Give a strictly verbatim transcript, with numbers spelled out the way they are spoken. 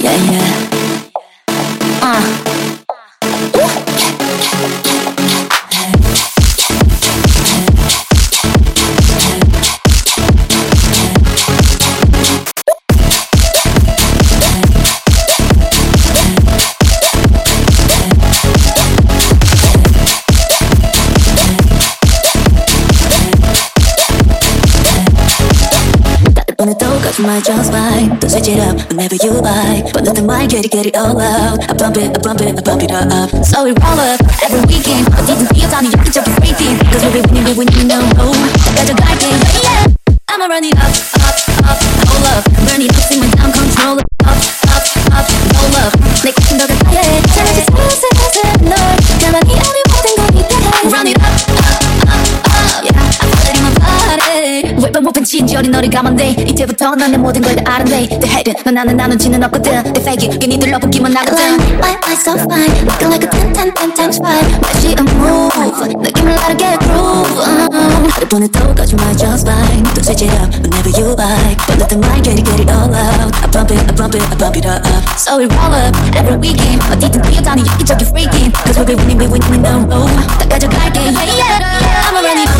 yeah, yeah. Uh. 오늘도 거짓말 just fine. Don't switch it up whenever you like. But nothing might get it, get it all out. I bump it, I bump it, I bump it up. So we roll up every weekend. 어디든 뛰어다니 여기저기 freaking. Cause we'll be winning, we winning, no, no. 가져갈게, yeah, yeah. I'ma run it up, up, up, hold up. Burn it up, see my down control. Up, up, up, roll up. 내 같은 더 가까이 해. 잘하지 슬슬슬슬 널 가만히 아니 모든 걸 기대해. Run it up, up, up, up. Yeah, I'm letting my body. 왜번 못 팬 친절히 너를 감안돼. 이제부터 넌 내 모든 걸 다 아는데. They hate it, 넌 나는 나눈지는 없거든. They fake it, 괜히들 러붙기만 하거든. Why am I so fine? Looking like a ten, ten, ten times five. 맛이 a move, 느낌을 나르게 groove. 하루뿐에 또 거짓말 just fine. Don't switch it up whenever you like. But nothing might get it, get it all out. I bump it, I bump it, I bump it up. So we roll up every weekend. 어디든 뛰어다니 여기저기 freaking. Cause we'll be winning, we winning, no, no. 다 가져갈게, yeah, yeah. I'ma run it.